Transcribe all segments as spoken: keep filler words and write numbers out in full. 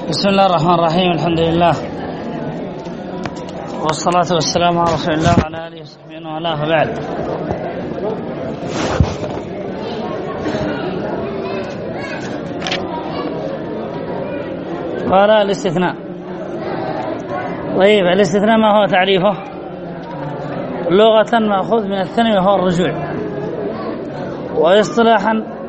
بسم الله الرحمن الرحيم. الحمد لله والصلاة والسلام على رسول الله وعلى آله وصحبه ومن والاه، وبعد. قال الاستثناء. طيب، الاستثناء ما هو تعريفه؟ لغة مأخوذ من الثني وهو الرجوع، واصطلاحا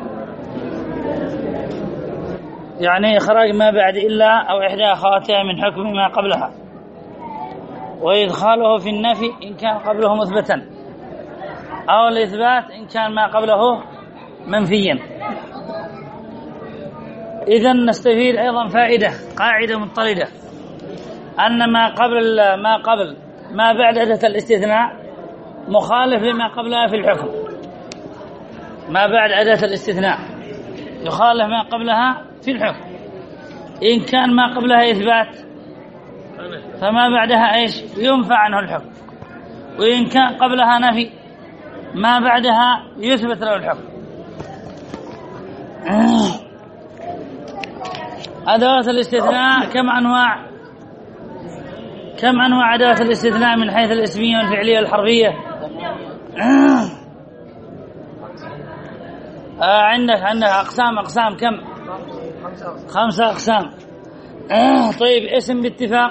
يعني إخراج ما بعد إلا أو إحدى أخواتها من حكم ما قبلها، وإدخاله في النفي إن كان قبله مثبتا، أو الإثبات إن كان ما قبله منفيا. إذن نستفيد أيضا فائدة، قاعدة مضطردة، أن ما قبل ما قبل ما بعد أداة الاستثناء مخالف لما قبلها في الحكم. ما بعد أداة الاستثناء يخالف ما قبلها في الحكم. إن كان ما قبلها إثبات فما بعدها إيش؟ ينفع عنه الحكم. وإن كان قبلها نفي ما بعدها يثبت له الحكم. أدوات الاستثناء كم أنواع؟ كم أنواع أدوات الاستثناء من حيث الاسمية والفعلية والحرفية؟ آه عندك عندك أقسام أقسام كم؟ خمسة أقسام. آه طيب، اسم باتفاق،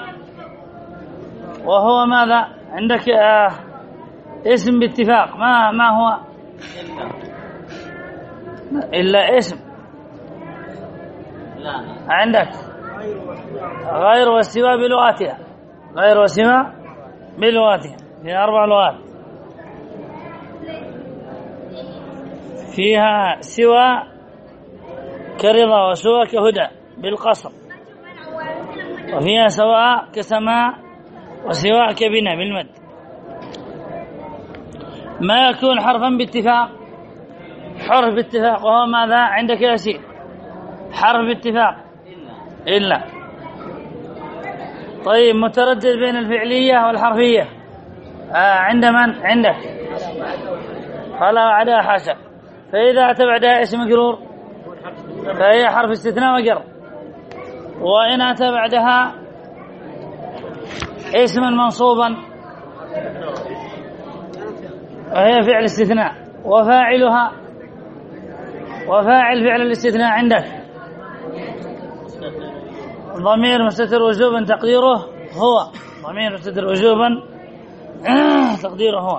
وهو ماذا عندك؟ آه اسم باتفاق ما ما هو؟ إلا اسم. عندك غير والسوى بلغاتها، غير والسوى بلغاتها في أربع لغات، فيها سوى كرضا وسوى كهدى بالقصر، وفيها سواء كسماء وسواء كبناء بالمد. ما يكون حرفا باتفاق، حرف باتفاق، وهو ماذا عندك يا سيد؟ حرف باتفاق إلا. طيب، متردد بين الفعلية والحرفية. آه عند من؟ عندك فلا وعدها حاشا. فإذا أتى بعدها اسم مجرور فهي حرف استثناء وجر، وإن أتى بعدها اسما منصوبا وهي فعل استثناء، وفاعلها وفاعل فعل الاستثناء عندك ضمير مستتر وجوبا تقديره هو، ضمير مستتر وجوبا تقديره هو.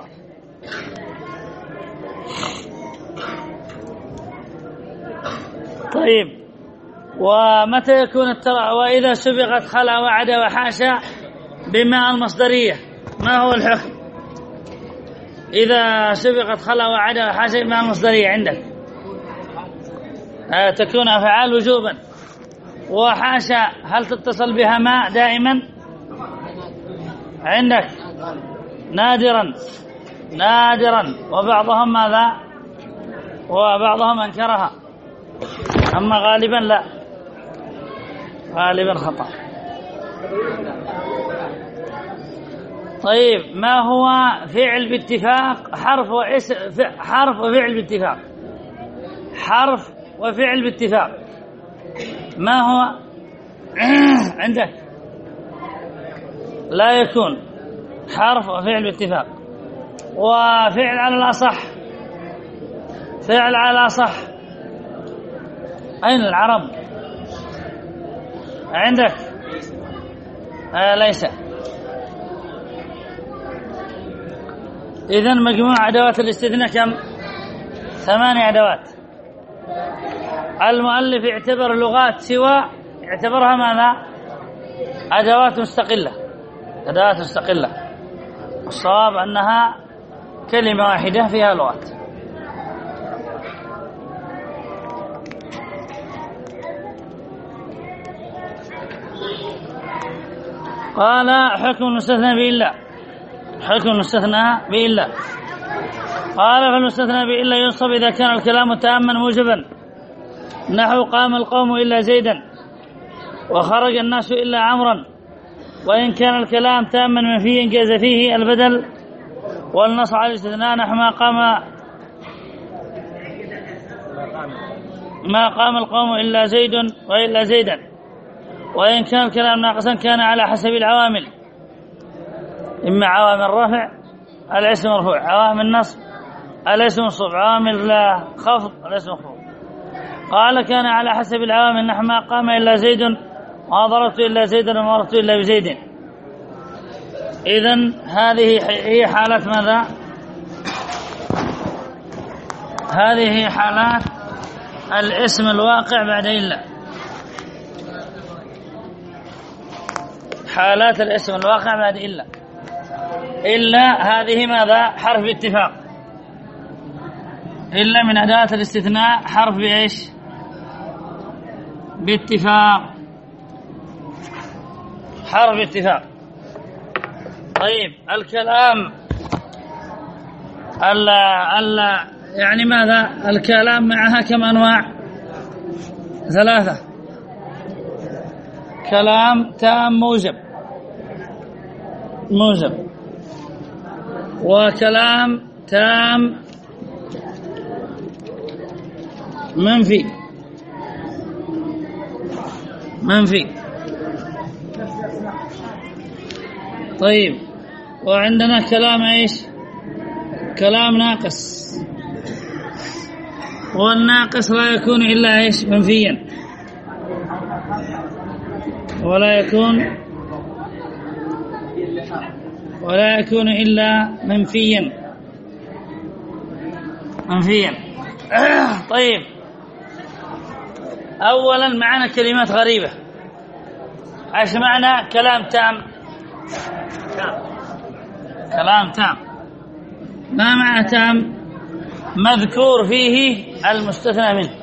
طيب، ومتى يكون الترى؟ وإذا سبقت خلا وعد وحاشا بماء المصدرية، ما هو الحكم؟ إذا سبقت خلا وعد وحاشا بماء المصدرية عندك آه تكون أفعال وجوبا، وحاشا هل تتصل بها ماء دائما؟ عندك نادرا نادرا وبعضهم ماذا؟ وبعضهم أنكرها، أما غالبا لا، غالبا خطأ. طيب، ما هو فعل باتفاق؟ حرف واسم، حرف وفعل باتفاق، حرف وفعل باتفاق ما هو؟ عندك لا يكون حرف وفعل باتفاق. وفعل على الأصح، فعل على الأصح أين العرب؟ عندك آه ليس. إذن مجموع أدوات الاستثناء كم؟ ثمانية أدوات. المؤلف اعتبر لغات سوى، اعتبرها ماذا؟ أدوات مستقلة، أدوات مستقلة. الصواب أنها كلمة واحدة فيها لغات. قال حكم المستثنى بإلا، حكم المستثنى بإلا. قال فالمستثنى بإلا ينصب إذا كان الكلام تاما موجبا، نحو قام القوم إلا زيدا وخرج الناس إلا عمرا. وإن كان الكلام تاما منفيا جاز فيه البدل والنص على الاستثناء، نحو ما قام ما قام القوم إلا زيد وإلا زيدا. وإن كان الكلام ناقصا كان على حسب العوامل، إما عوامل الرفع الاسم مرفوع، عوامل النصب الاسم منصوب، عوامل خفض الاسم مخفوض. قال كان على حسب العوامل نحو ما قام إلا زيد وما ضربت إلا زيدا وما ضربت إلا بزيد. إذن هذه هي حالات ماذا؟ هذه هي حالات الاسم الواقع بعد إلا، حالات الاسم الواقع بعد إلا. إلا هذه ماذا؟ حرف اتفاق. إلا من أداة الاستثناء حرف بإيش؟ باتفاق، حرف اتفاق. طيب الكلام ألا ألا يعني ماذا؟ الكلام معها كم أنواع؟ ثلاثة. كلام تام موجب موجب، وكلام تام منفي منفي. طيب وعندنا كلام ايش؟ كلام ناقص، والناقص لا يكون إلا ايش؟ منفيا، ولا يكون ولا يكون إلا منفيا منفيا. طيب أولا معنا كلمات غريبة. ايش معنى كلام تام؟ كلام تام، ما معنى تام؟ مذكور فيه المستثنى منه،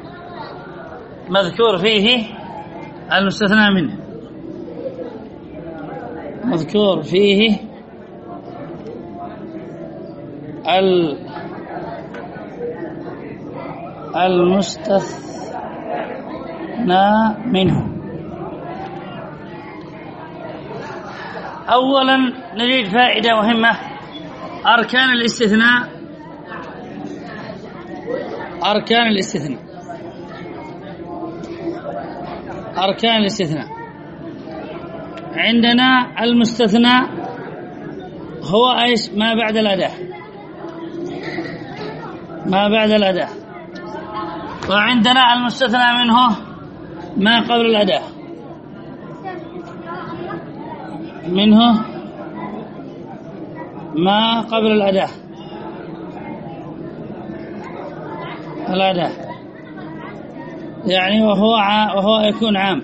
مذكور فيه المستثنى منه، مذكور فيه المستثنى منه. أولا نريد فائدة مهمة. أركان الاستثناء، أركان الاستثناء أركان الاستثناء عندنا المستثنى هو ايش؟ ما بعد الأداة، ما بعد الأداة. وعندنا المستثنى منه ما قبل الأداة، منه ما قبل الأداة الأداة يعني وهو ع... وهو يكون عام،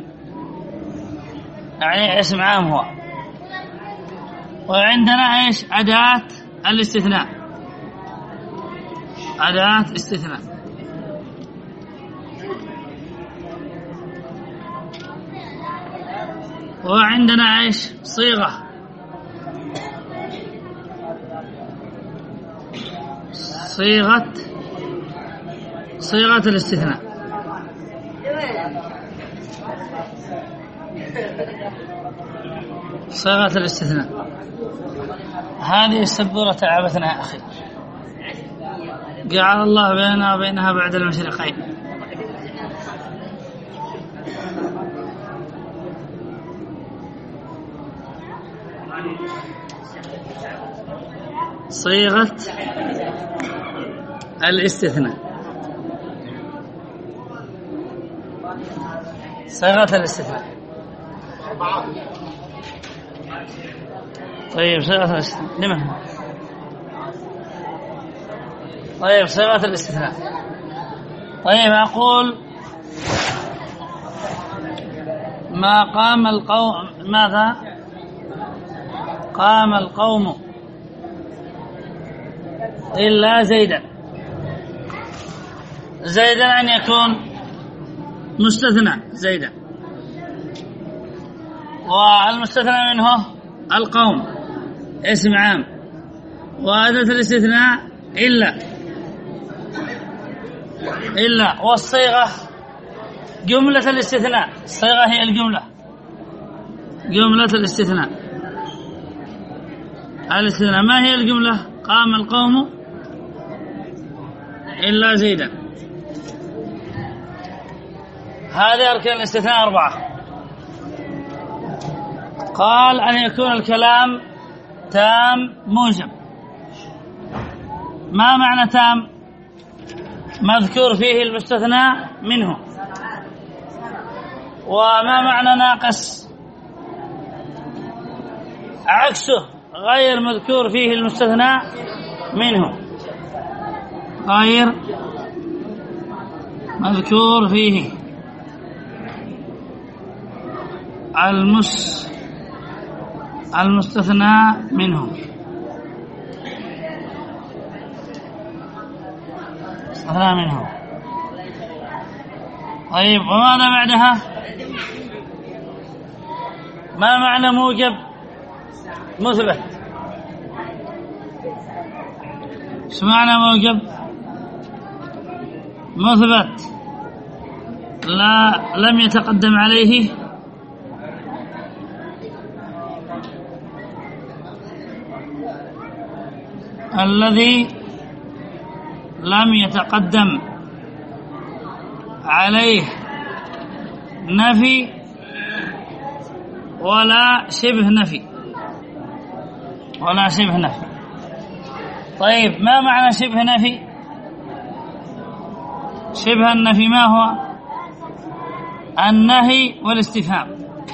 يعني اسم عام هو. وعندنا ايش؟ أداة الاستثناء، أداة استثناء. وعندنا ايش؟ صيغة، صيغة صيغة الاستثناء. صيغة الاستثناء هذه السبورة تعبتنا يا أخي، جعل الله بيننا وبينها بعد المشرقين. صيغة الاستثناء، صيغة الاستثناء. طيب صيغة الاستثناء لمن؟ طيب صيغة الاستثناء. طيب أقول ما قام القوم، ماذا؟ قام القوم إلا زيدا. زيدا أن يكون مستثنى زيدا، والمستثنى منه القوم اسم عام، وأداة الاستثناء إلا إلا والصيغة جملة الاستثناء. الصيغة هي الجملة، جملة الاستثناء. الاستثناء ما هي الجملة؟ قام القوم إلا زيدا. هذه أركان الاستثناء أربعة. قال أن يكون الكلام تام موجب. ما معنى تام؟ مذكور فيه المستثنى منه. وما معنى ناقص؟ عكسه غير مذكور فيه المستثنى منه، غير مذكور فيه المس المستثنى منه. استثنى منه. طيب وماذا بعدها؟ ما معنى موجب مثبت؟ ايش معنى موجب مثبت؟ لا لم يتقدم عليه الذي لم يتقدم عليه نفي ولا شبه نفي ولا شبه نفي. طيب ما معنى شبه نفي؟ شبه النفي ما هو؟ النهي والاستفهام.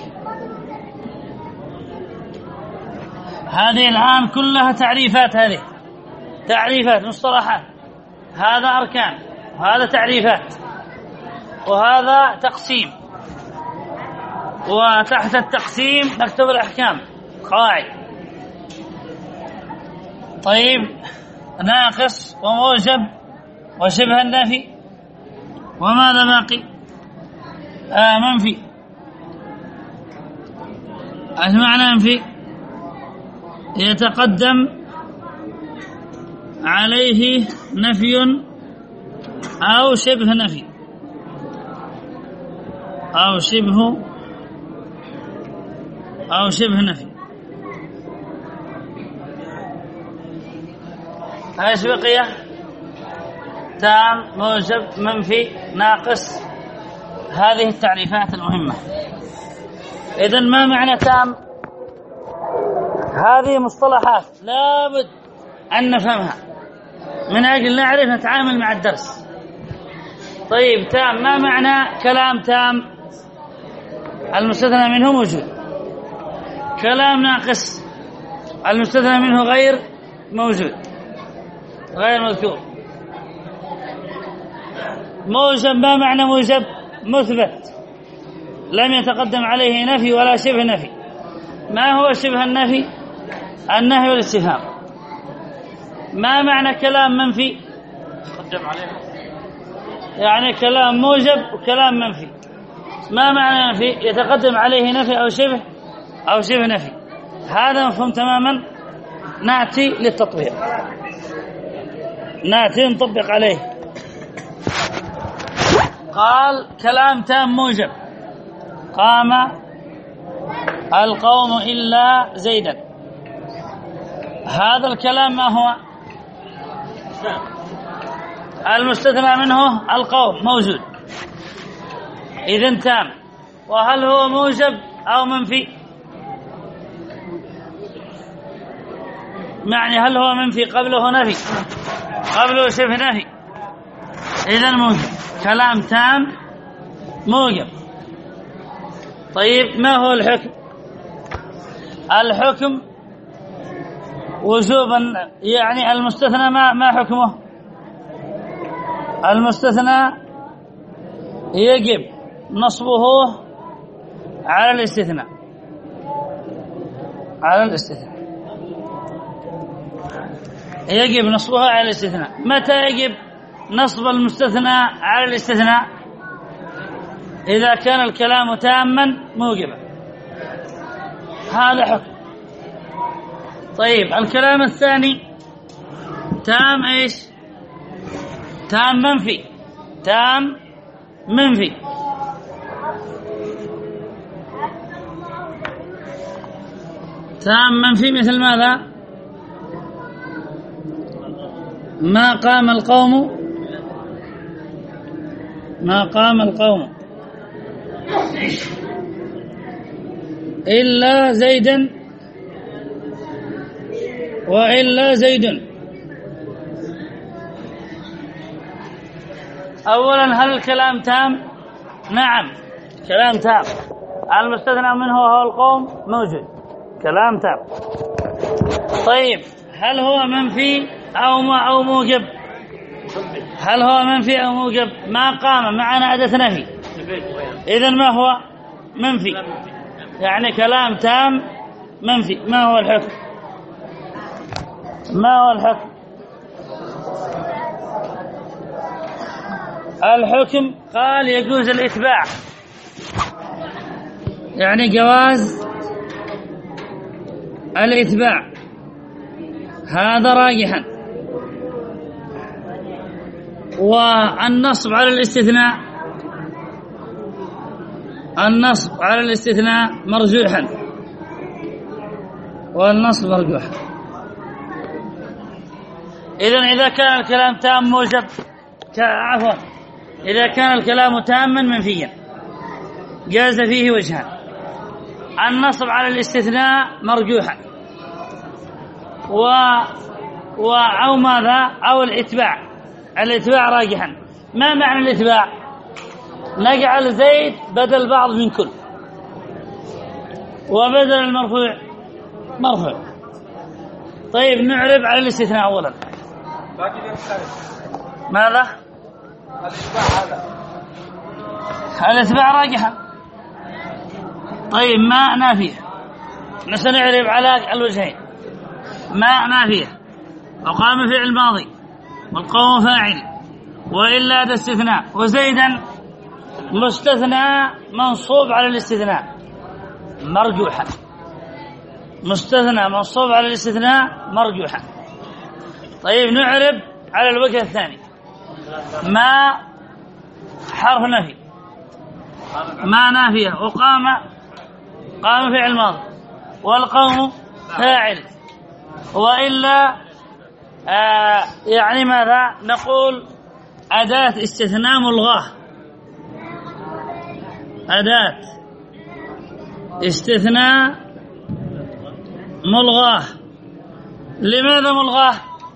هذه الآن كلها تعريفات، هذه تعريفات مصطلحات، هذا أركان وهذا تعريفات وهذا تقسيم، وتحت التقسيم نكتب الأحكام قواعد. طيب ناقص وموجب وشبه النفي، وماذا باقي؟ آه منفي. ايش معنى منفي؟ يتقدم عليه نفي أو شبه نفي أو شبه أو شبه نفي. ايش بقي؟ تام موجب منفي ناقص. هذه التعريفات المهمة. إذن ما معنى تام؟ هذه مصطلحات لابد أن نفهمها من أجل نعرف نتعامل مع الدرس. طيب تام ما معنى كلام تام؟ المستثنى منه موجود. كلام ناقص المستثنى منه غير موجود، غير مذكور. موجب ما معنى موجب؟ مثبت لم يتقدم عليه نفي ولا شبه نفي. ما هو شبه النفي؟ النهي والاستفهام. ما معنى كلام منفي؟ تقدم عليه يعني كلام موجب وكلام منفي. ما معنى منفي؟ يتقدم عليه نفي أو شبه أو شبه نفي. هذا مفهوم تماما. نأتي للتطبيق، نأتي نطبق عليه. قال كلام تام موجب: قام القوم إلا زيدا. هذا الكلام ما هو؟ المستثنى منه القوم موجود، إذن تام. وهل هو موجب أو منفي؟ يعني هل هو منفي قبله نفي قبله شبه نفي؟ إذن موجب. كلام تام موجب. طيب ما هو الحكم؟ الحكم وجوبا، يعني المستثنى ما ما حكمه؟ المستثنى يجب نصبه على الاستثناء، على الاستثناء يجب نصبها على الاستثناء. متى يجب نصب المستثنى على الاستثناء؟ إذا كان الكلام تاما موجبا، هذا حكم. طيب الكلام الثاني تام ايش؟ تام منفي. تام منفي. تام منفي مثل ماذا؟ ما قام القوم ما قام القوم إلا زيدا وإلا زيد. أولا هل الكلام تام؟ نعم كلام تام. المستثنى منه وهو القوم موجود، كلام تام. طيب هل هو منفي أو ما أو موجب؟ هل هو منفي أو موجب؟ ما قام معنا أداة نفي، إذن ما هو؟ منفي، يعني كلام تام منفي. ما هو الحكم؟ ما هو الحكم؟ الحكم قال يجوز الإتباع، يعني جواز الإتباع، هذا راجحا. والنصب على الاستثناء، النصب على الاستثناء مرجوحا، والنصب مرجوحا. إذن إذا كان الكلام تام موجب، عفوا إذا كان الكلام تاما منفيا جاز فيه وجهان: النصب على الاستثناء مرجوحا، و... و... أو ماذا؟ أو الإتباع، الإتباع راجحا. ما معنى الإتباع؟ نجعل زيد بدل بعض من كل، وبدل المرفوع مرفوع. طيب نعرب على الاستثناء أولا. ماذا؟ الإتباع هذا الإتباع راجحا. طيب ما نافية، نسنعرب على الوجهين. ما نافية وقام فعل ماضي والقوم فاعل وإلا ده استثناء، وزيدا مستثنى منصوب على الاستثناء مرجوحا، مستثنى منصوب على الاستثناء مرجوحا. طيب نعرب على الوجه الثاني. ما حرف نفي، ما نافية وقام قام فعل ماضي والقوم فاعل وإلا آه يعني ماذا نقول؟ أداة استثناء ملغاة، أداة استثناء ملغاة. لماذا ملغاة؟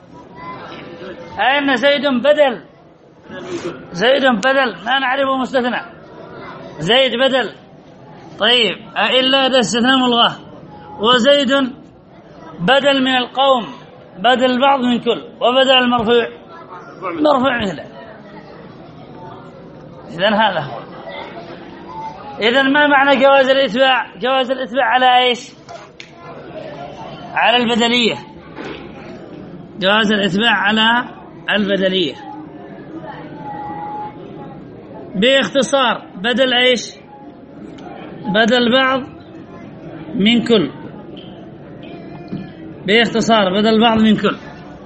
أين زيد بدل، زيد بدل ما نعرفه مستثنى، زيد بدل. طيب إلا أداة استثناء ملغاة، وزيد بدل من القوم، بدل بعض من كل، وبدل المرفوع مرفوع مثله. إذن هذا هو. إذن ما معنى جواز الإتباع؟ جواز الإتباع على إيش؟ على البدلية، جواز الإتباع على البدلية. باختصار بدل إيش؟ بدل بعض من كل، باختصار بدل بعض من كل.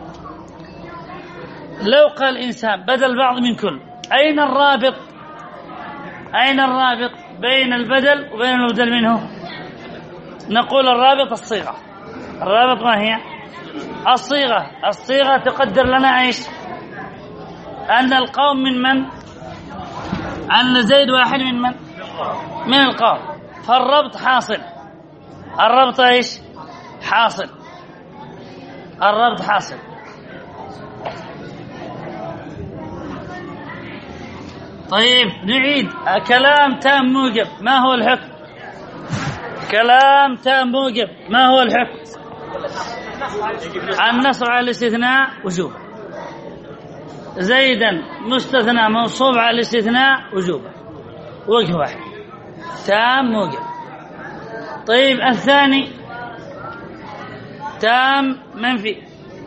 لو قال إنسان بدل بعض من كل، أين الرابط؟ أين الرابط بين البدل وبين المبدل منه؟ نقول الرابط الصيغة. الرابط ما هي؟ الصيغة. الصيغة تقدر لنا إيش؟ أن القوم من من؟ أن زيد واحد من من؟ من القوم. فالربط حاصل، الربط إيش؟ حاصل، الربط حاصل. طيب نعيد. كلام تام موجب ما هو الحكم؟ كلام تام موجب ما هو الحكم؟ النصب على الاستثناء وجوبا. زيدا مستثنى منصوب على الاستثناء وجوبا، وجه واحد، تام موجب. طيب الثاني تام منفي،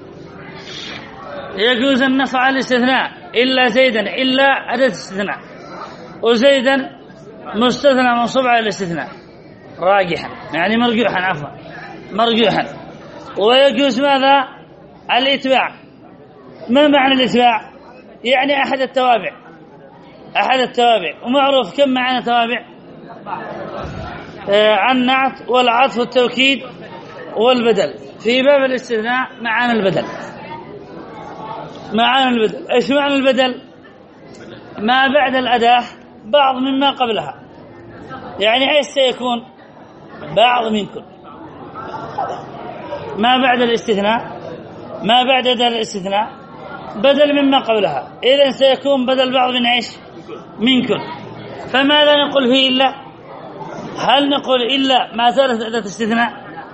يجوز النصب على الاستثناء إلا زيدا، إلا أداة استثناء، وزيدا مستثنى منصوب على الاستثناء راجحا، يعني مرجوحا، عفوا مرجوحا. ويجوز ماذا؟ الإتباع. ما معنى الإتباع؟ يعني أحد التوابع، أحد التوابع. ومعروف كم معنى توابع؟ آه النعت والعطف والتوكيد والبدل. في باب الاستثناء معنى البدل، معنى البدل. ايش معنى البدل؟ ما بعد الأداة بعض مما قبلها. يعني ايش سيكون؟ بعض من كل. ما بعد الاستثناء ما بعد أداة الاستثناء بدل مما قبلها، إذن سيكون بدل بعض من إيش؟ من كل. فماذا نقول فيه إلا؟ هل نقول إلا ما زالت أداة استثناء؟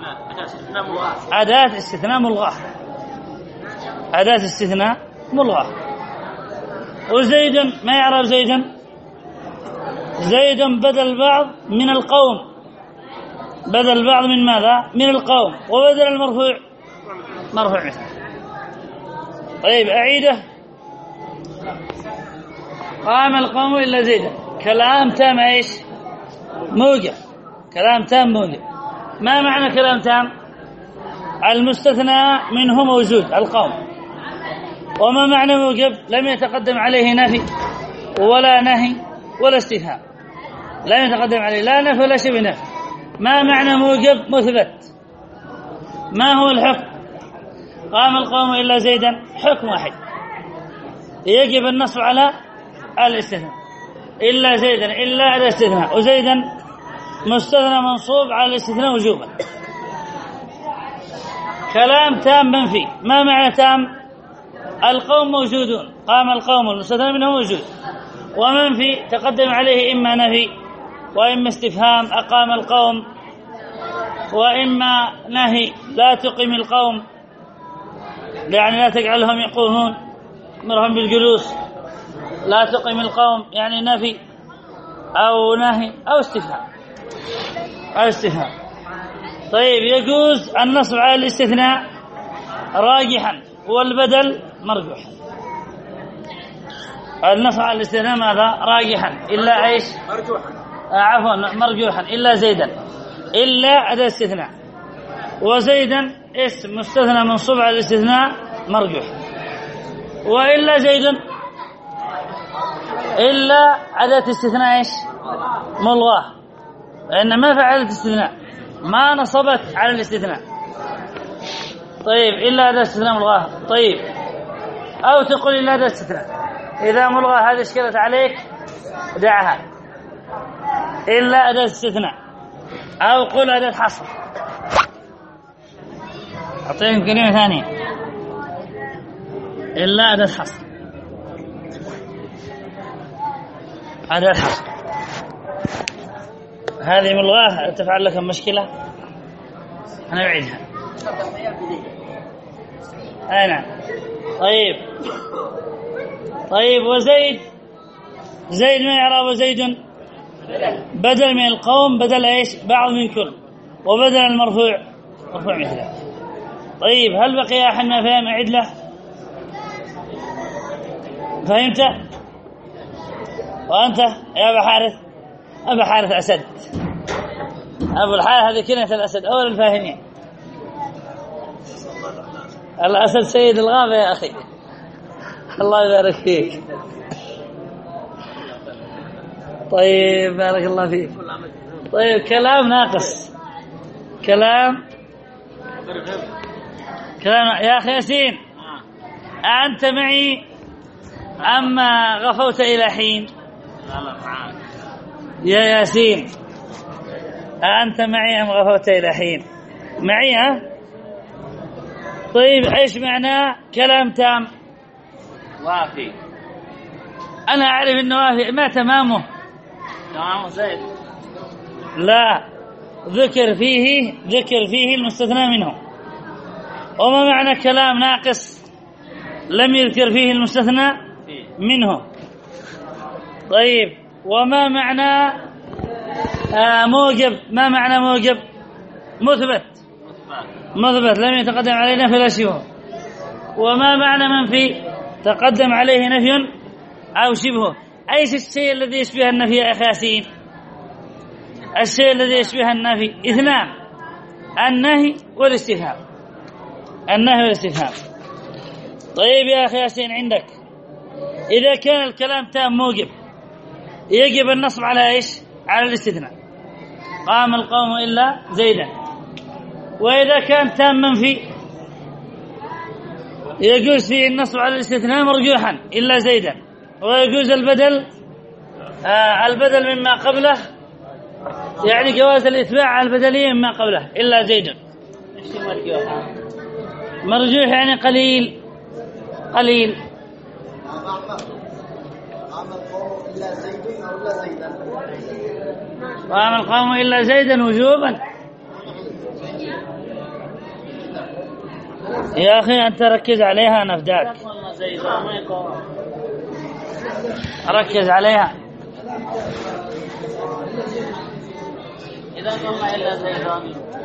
أداة استثناء ملغاة، أداة استثناء ملغاة. وزيد ما يعرف زيدا؟ زيد بدل بعض من القوم، بدل بعض من ماذا؟ من القوم. وبدل المرفوع مرفوع مثله. طيب أعيده. قام القوم إلا زيدا، كلام تام إيش؟ موجب، كلام تام موجب. ما معنى كلام تام؟ المستثنى منه موجود القوم. وما معنى موجب؟ لم يتقدم عليه نفي ولا نهي ولا استفهام، لم يتقدم عليه لا نفي ولا شبه نفي. ما معنى موجب؟ مثبت. ما هو الحكم؟ قام القوم إلا زيدا، حكم واحد يجب النصب على الاستثناء، إلا زيدا إلا على الاستثناء، وزيدا مستثنى منصوب على الاستثناء وجوبا. كلام تام منفي. ما معنى تام؟ القوم موجودون، قام القوم المستثنى منه موجود. ومنفي تقدم عليه إما نفي وإما استفهام أقام القوم، وإما نهي لا تقيم القوم، يعني لا تجعلهم يقومون، مرهم بالجلوس. لا تقيم القوم يعني نفي أو نهي أو استفهام أو استفهام. طيب يجوز النصب على الاستثناء راجحا والبدل مرجوحا. النصب على الاستثناء ماذا؟ راجحا إلا إيش؟ مرجوحا. آه عفوا مرجوحا إلا زيدا، إلا أداة استثناء. وزيدا اسم مستثنى منصوب على الاستثناء مرجوح. وإلا زيدا إلا أداة استثناء إيش؟ ملغاة، لأن ما فعلت استثناء، ما نصبت على الاستثناء. طيب إلا أداة استثناء ملغاة. طيب أو تقول إلا أداة استثناء، إذا ملغاة هذه اشكلت عليك دعها، إلا أداة استثناء. أو قل أداة حصر. أعطيكم كلمة ثانية، إلا أداة حصر، أداة حصر هذه ملغاة تفعل لكم مشكلة، أنا أعيدها. أنا طيب طيب وزيد، زيد ما يعرف؟ زيد بدل من القوم، بدل إيش؟ بعض من كل. وبدل المرفوع مرفوع مثله. طيب هل بقي أحد ما فهم؟ أعد له. فهمت؟ وأنت يا أبا حارث؟ أبا حارث أسد، أبو الحارث هذه كلمة الأسد أول الفاهمين. الأسد سيد الغابة يا أخي، الله يبارك فيك. طيب بارك الله فيك. طيب كلام ناقص، كلام كلام يا أخي ياسين، أنت معي أما غفوت إلى حين؟ يا ياسين أنت معي أم غفوت إلى حين؟ معي ها؟ طيب إيش معنى كلام تام؟ وافي. أنا أعرف أنه وافي، ما تمامه؟ تمامه زيد. لا، ذكر فيه ذكر فيه المستثنى منه. وما معنى كلام ناقص لم يذكر فيه المستثنى منه؟ طيب وما معنى آه موجب؟ ما معنى موجب؟ مثبت، مثبت لم يتقدم عليه نفي لا شبه. وما معنى منفي؟ تقدم عليه نفي أو شبهه. أيش الشيء الذي يشبه النفي يا أخي ياسين؟ الشيء الذي يشبه النفي اثنان، النهي والاستفهام، النهي والاستفهام. طيب يا أخي ياسين عندك إذا كان الكلام تام موجب يجب النصب على إيش؟ على الاستثناء. قام القوم إلا زيدا. وإذا كان تام منفي يجوز فيه النصب على الاستثناء مرجوحا إلا زيدا. ويجوز البدل آه البدل مما قبله يعني جواز الإتباع على البدلية مما قبله إلا زيد. مرجوح يعني قليل قليل. قام القوم إلا زيدا وجوبا. يا أخي أنت ركز عليها نفداك، ركز عليها. إذا قلنا إلا زيدا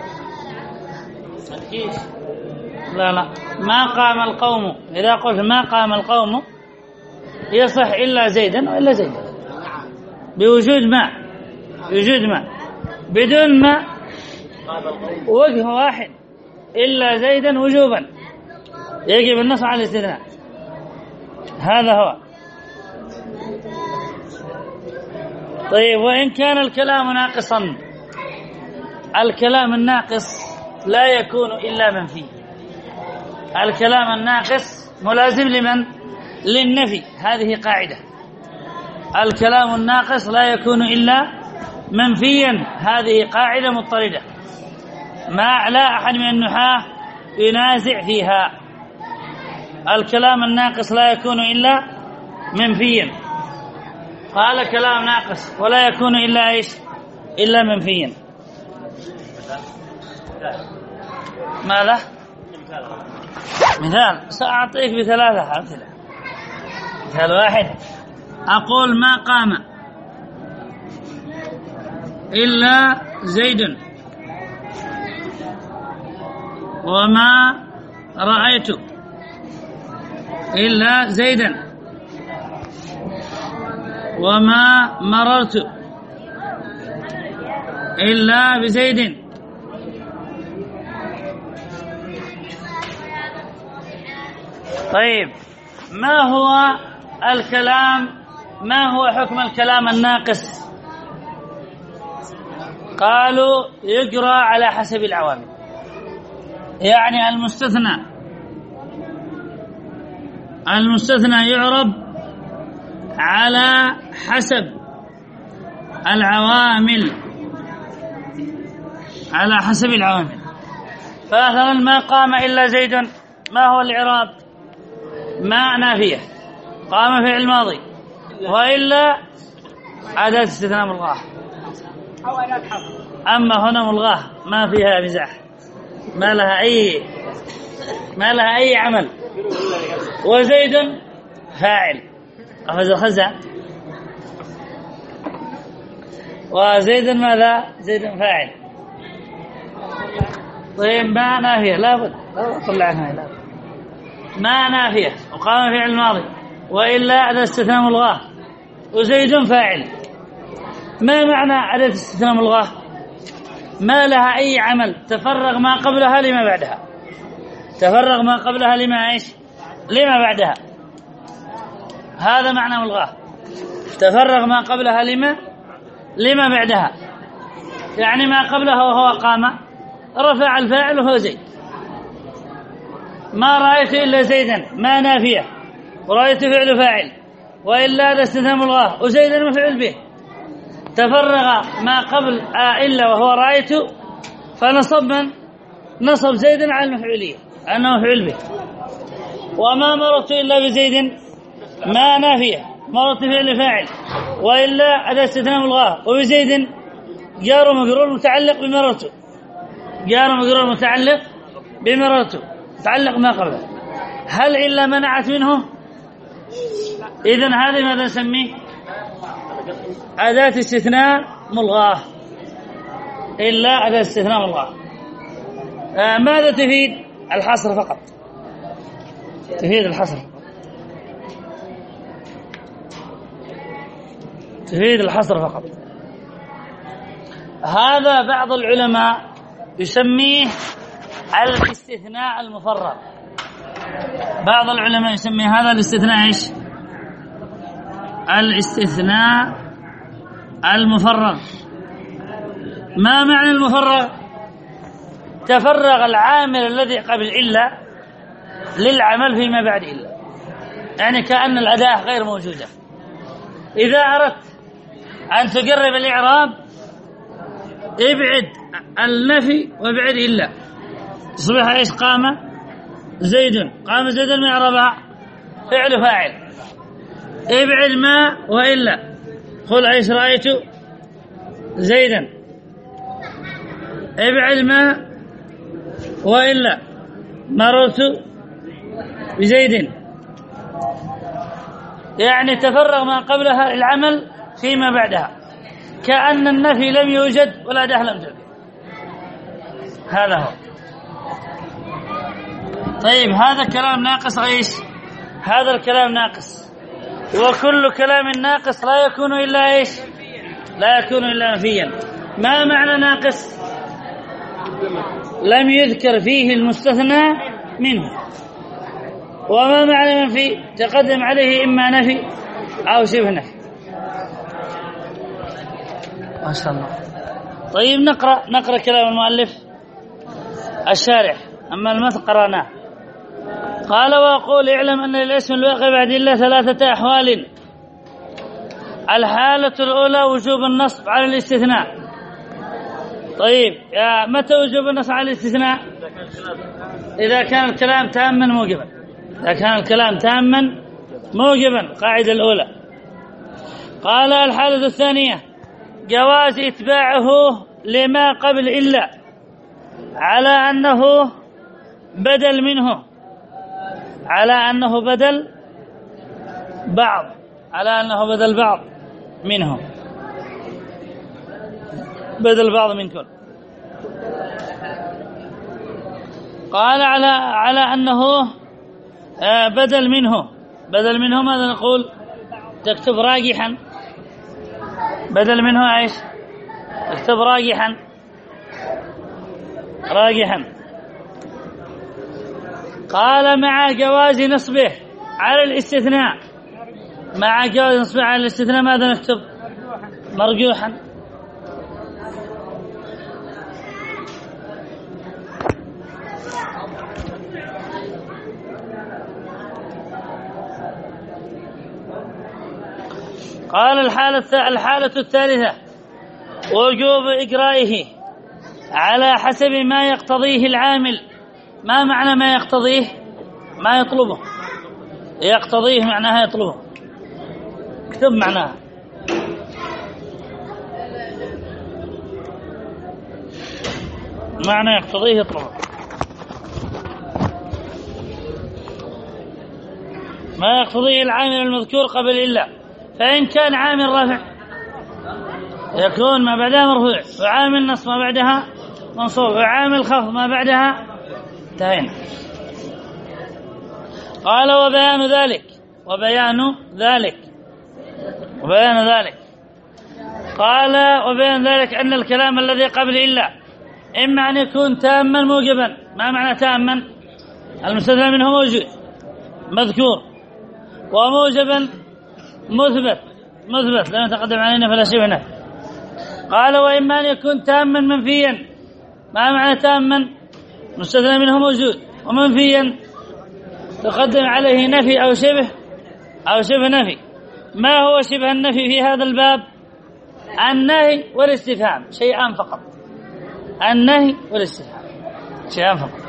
لا لا ما قام القوم. إذا قلت ما قام القوم يصح إلا زيدا وإلا زيدا بوجود ما، وجود ما بدون ما وجه واحد إلا زيدا وجوبا يجب النص على الاستثناء. هذا هو. طيب وإن كان الكلام ناقصا، الكلام الناقص لا يكون إلا منفي. الكلام الناقص ملازم لمن؟ للنفي. هذه قاعدة. الكلام الناقص لا يكون إلا منفيا، هذه قاعدة مضطردة ما لا أحد من النحاة ينازع فيها. الكلام الناقص لا يكون إلا منفيا. قال كلام ناقص ولا يكون إلا إيش؟ إلا منفيا. ماذا؟ مثال سأعطيك بثلاثة أمثلة. مثال واحد أقول ما قام إلا زيد وما رأيت إلا زيدا وما مررت إلا بزيد. طيب ما هو الكلام، ما هو حكم الكلام الناقص؟ قالوا يجرى على حسب العوامل، يعني المستثنى المستثنى يعرب على حسب العوامل، على حسب العوامل. فمثلا ما قام إلا زيد، ما هو الإعراب؟ ما نافية، قام فعل ماضي، وإلا أداة استثناء ملغاة. أما هنا ملغاة ما فيها مزاح، ما لها أي ما لها أي عمل. وزيد فاعل أخذ الخزع، وزيد ماذا؟ زيد فاعل. طيب ما نافية لابد طلعناها لابد. ما نافية وقام فعل الماضي، وإلا أداة استثناء ملغاة، وزيد فاعل. ما معنى أداة استثناء ملغاة؟ ما لها أي عمل، تفرغ ما قبلها لما بعدها. تفرغ ما قبلها لما إيش؟ لما بعدها. هذا معنى ملغاة، تفرغ ما قبلها لما لما بعدها. يعني ما قبلها وهو قام رفع الفاعل وهو زيد. ما رأيت إلا زيدا ما نافية، ورأيت فعل فاعل، وإلا هذا استثناء ملغاة، وزيدا مفعول به. تفرغ ما قبل آه إلا وهو رأيت، فنصب من؟ نصب زيدا على المفعولية أنه مفعول به. وما مررت إلا بزيد ما نافية، مررت فعل فاعل، وإلا هذا استثناء ملغاة، وبزيد جار ومجرور متعلق بمررت، جار ومجرور متعلق بمررت، متعلق ما قبله. هل إلا منعت منه؟ إذن هذه ماذا نسميه؟ أداة استثناء ملغاة. إلا أداة استثناء ملغاة. آه ماذا تفيد؟ الحصر فقط، تفيد الحصر، تفيد الحصر فقط. هذا بعض العلماء يسميه الاستثناء المفرغ. بعض العلماء يسمي هذا الاستثناء ايش؟ الاستثناء المفرغ. ما معنى المفرغ؟ تفرغ العامل الذي قبل إلا للعمل فيما بعد إلا، يعني كأن الأداة غير موجودة. إذا أردت أن تقرب الإعراب ابعد النفي وابعد إلا، تصبح إيش؟ قام زيد. قام زيد من إعرابها فعل فاعل. ابعد ما وإلا، قل إيش؟ رأيت زيدا. ابعد ما وإلا مررت بزيد. يعني تفرغ ما قبلها العمل فيما بعدها، كأن النفي لم يوجد ولا ده لم توجد. هذا هو. طيب هذا كلام ناقص ايش؟ هذا الكلام ناقص، وكل كلام ناقص لا يكون إلا ايش؟ لا يكون إلا منفيا. ما معنى ناقص؟ لم يذكر فيه المستثنى منه. وما معنى منفي؟ تقدم عليه إما نفي أو شبه نفي. ما شاء الله. طيب نقرأ نقرأ كلام المؤلف الشارح. أما المثل قرأناه. قال: وأقول اعلم أن الاسم الواقع بعد الله ثلاثة أحوال. الحالة الأولى وجوب النصب على الاستثناء. طيب يا متى وجوب النصب على الاستثناء؟ إذا كان الكلام تاما موجبا. إذا كان الكلام تاما موجبا، قاعدة الأولى. قال: الحالة الثانية جواز إتباعه لما قبل إلا على أنه بدل منه، على أنه بدل بعض، على أنه بدل بعض منه، بدل بعض من كل. قال على على أنه بدل منه. بدل منه ماذا نقول؟ تكتب راجحا. بدل منه ايش؟ تكتب راجحا. راجحا. قال: مع جواز نصبه على الاستثناء. مع جواز نصبه على الاستثناء ماذا نكتب؟ مرجوحا. قال: الحالة الحالة الثالثة وجوب إجرائه على حسب ما يقتضيه العامل. ما معنى ما يقتضيه؟ ما يطلبه. يقتضيه معناها يطلبه. اكتب معناها. معنى يقتضيه يطلبه. ما يقتضيه العامل المذكور قبل إلا. فإن كان عامل رفع يكون ما بعدها مرفوع، وعامل نصب ما بعدها منصوب، وعامل خفض ما بعدها انتهينا. قال: وبيان ذلك وبيان ذلك وبيان ذلك قال: وبيان ذلك أن الكلام الذي قبل إلا إما أن يكون تاما موجبا. ما معنى تاما؟ المستثنى منه موجود مذكور، وموجبا مثبت مثبت لما تقدم علينا فلا شبه نفي. قال: وإما أن يكون تاما منفيا. ما معنى تاما؟ مستثنى منه موجود، ومنفيا تقدم عليه نفي أو شبه أو شبه نفي. ما هو شبه النفي في هذا الباب؟ النهي والاستفهام، شيئان فقط. النهي والاستفهام شيئان فقط.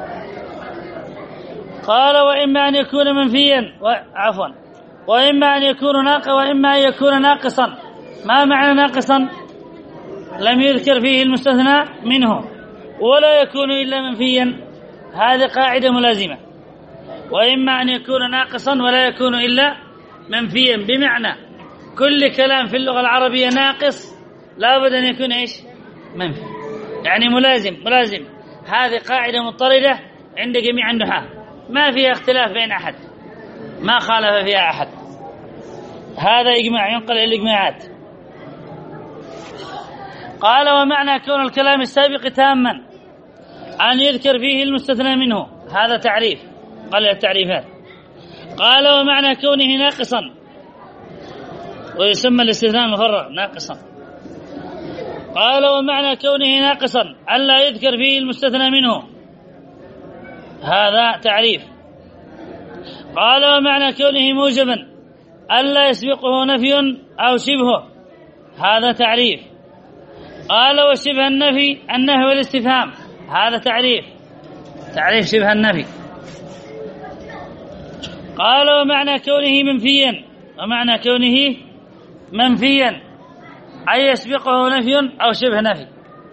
قال: وإما أن يكون منفيا و... عفوا وإما أن يكون ناقص وإما أن يكون ناقصا. ما معنى ناقصا؟ لم يذكر فيه المستثنى منه، ولا يكون إلا منفيا. هذه قاعدة ملازمة. وإما أن يكون ناقصا ولا يكون إلا منفيا، بمعنى كل كلام في اللغة العربية ناقص لا بد أن يكون إيش؟ منفي. يعني ملازم ملازم. هذه قاعدة مضطردة عند جميع النحاة، ما فيها اختلاف بين أحد، ما خالف فيها أحد. هذا إجماع ينقل إلى الإجماعات. قال: ومعنى كون الكلام السابق تاما أن يذكر فيه المستثنى منه. هذا تعريف، قال التعريفات. قال: ومعنى كونه ناقصا، ويسمى الاستثناء المفرغ ناقصا. قال: ومعنى كونه ناقصا ألا يذكر فيه المستثنى منه. هذا تعريف. قال: ومعنى كونه موجبا ألا يسبقه نفي أو شبهه. هذا تعريف. قال وشبه النفي النهي والاستفهام. هذا تعريف تعريف شبه النفي. قال ومعنى كونه منفيا ومعنى كونه منفيا أي يسبقه نفي أو شبه نفي.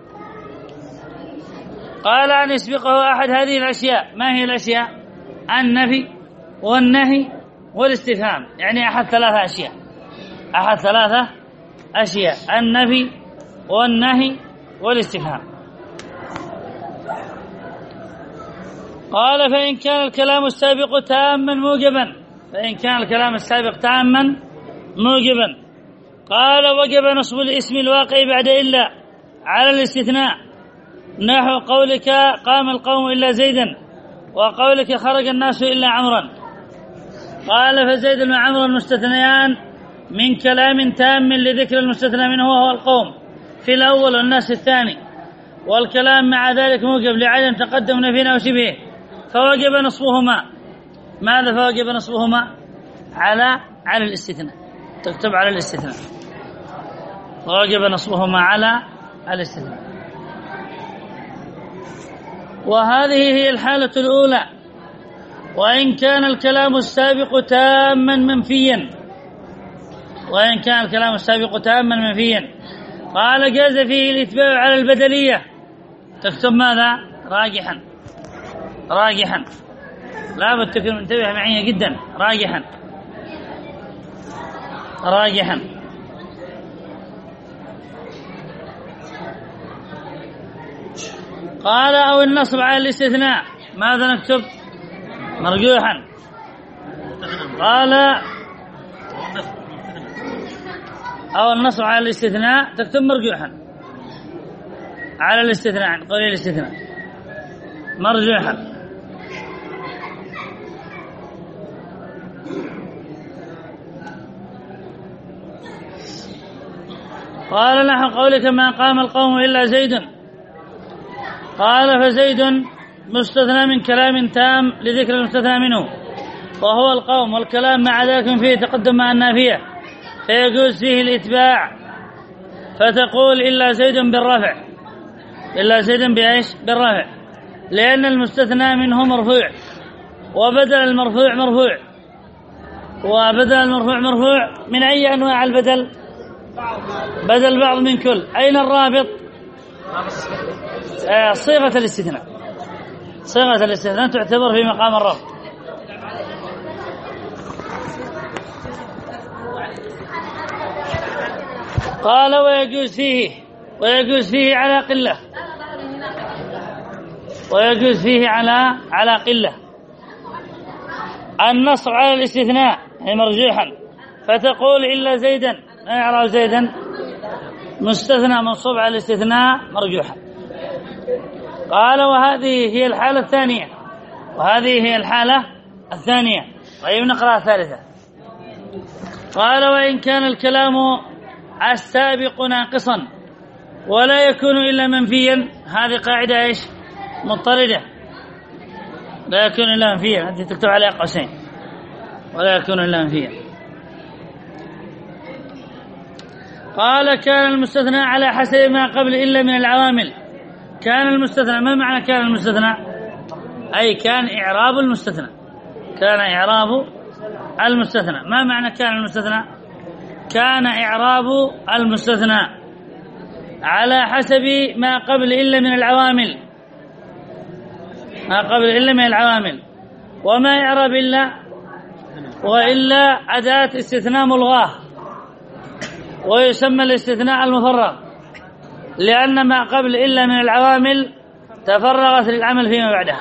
قال أن يسبقه أحد هذه الأشياء. ما هي الأشياء؟ النفي والنهي والاستفهام، يعني أحد ثلاثة أشياء أحد ثلاثة أشياء النفي والنهي والاستفهام. قال فإن كان الكلام السابق تاما موجبا فإن كان الكلام السابق تاما موجبا قال وجب نصب الاسم الواقع بعد إلا على الاستثناء، نحو قولك قام القوم إلا زيدا وقولك خرج الناس إلا عمرا. قال فزيد وعمرا مستثنيان من كلام تام لذكر المستثنى منه وهو القوم في الأول والناس الثاني، والكلام مع ذلك موجب لعدم تقدم نفي أو شبهه فوجب نصبهما. ماذا فوجب نصبهما؟ على على الاستثناء، تكتب على الاستثناء، فوجب نصبهما على الاستثناء. وهذه هي الحالة الأولى. وإن كان الكلام السابق تاما منفيا وإن كان الكلام السابق تاما منفيا قال جاز فيه الإتباع على البدلية، تكتب ماذا؟ راجحا راجحا لا بد تكون منتبه معي جدا. راجحا راجحا قال أو النصب على الاستثناء. ماذا نكتب؟ مرجوحا. قال أو النصب على الاستثناء تكتب مرجوحا على الاستثناء عن قول الاستثناء مرجوحا. قال نحو قولك ما قام القوم إلا زيد. قال فزيد مستثنى من كلام تام لذكر المستثنى منه وهو القوم، والكلام مع ذلك فيه تقدم مع النافية فيجوز فيه الإتباع، فتقول إلا زيد بالرفع إلا زيد بإيش؟ بالرفع، لأن المستثنى منه مرفوع وبدل المرفوع مرفوع وبدل المرفوع مرفوع من أي أنواع البدل؟ بدل بعض من كل. أين الرابط؟ آه صيغة الاستثناء صيغة الاستثناء تعتبر في مقام الرفع. قال ويجوز فيه ويجوز فيه على قلة ويجوز فيه على على قلة النص على الاستثناء مرجوحا، فتقول إلا زيدا اعرف زيدا مستثنى منصوب على الاستثناء مرجوحا. قال وهذه هي الحالة الثانية وهذه هي الحالة الثانية. طيب نقرأ الثالثة. قال وإن كان الكلام السابق ناقصا ولا يكون إلا منفيا. هذه قاعدة إيش؟ مضطردة. لا يكون إلا منفيا، أنت تكتب عليها قوسين ولا يكون إلا منفيا. قال كان المستثنى على حسب ما قبل إلا من العوامل. كان المستثنى، ما معنى كان المستثنى؟ أي كان إعراب المستثنى كان إعراب المستثنى. ما معنى كان المستثنى؟ كان إعراب المستثنى على حسب ما قبل إلا من العوامل ما قبل إلا من العوامل. وما إعراب إلا وإلا أداة استثناء ملغاة، ويسمى الاستثناء المفرغ لأن ما قبل إلا من العوامل تفرغت للعمل فيما بعدها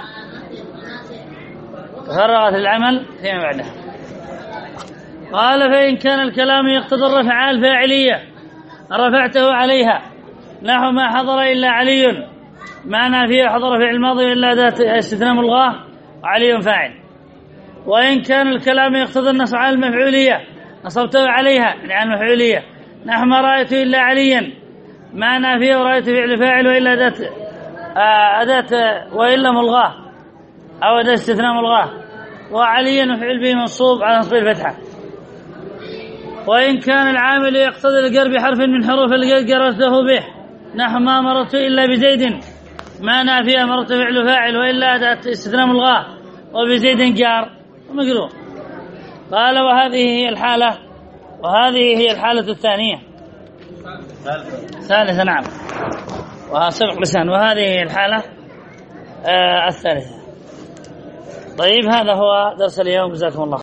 تفرغت للعمل فيما بعدها. قال فإن كان الكلام يقتضي الرفع الفاعلية رفعته عليها، نحو ما حضر إلا علي، معنى فيه حضر فعل الماضي إلا أداة استثناء ملغاة وعلي فاعل. وإن كان الكلام يقتضي النصب على المفعولية نصبته عليها يعني على المفعولية، نحو ما رأيت إلا عليا، معنى فيه رأيت فعل فاعل وإلا أداة أداة وإلا ملغاة أو أداة استثناء ملغاة، وعليا مفعول به منصوب على نصب الفتحة. وإن كان العامل يقتضي الجر بحرف من حروف الجر جررته به، نحو ما مررت إلا بزيد، ما نافية مررت فعل فاعل، وإلا أداة استثناء ملغاة، وبزيد جار ومجرور. قال وهذه هي الحالة، وهذه هي الحالة الثانية ثالثة نعم، وها سبق لسان، وهذه هي الحالة آه الثالثة. طيب هذا هو درس اليوم، جزاكم الله.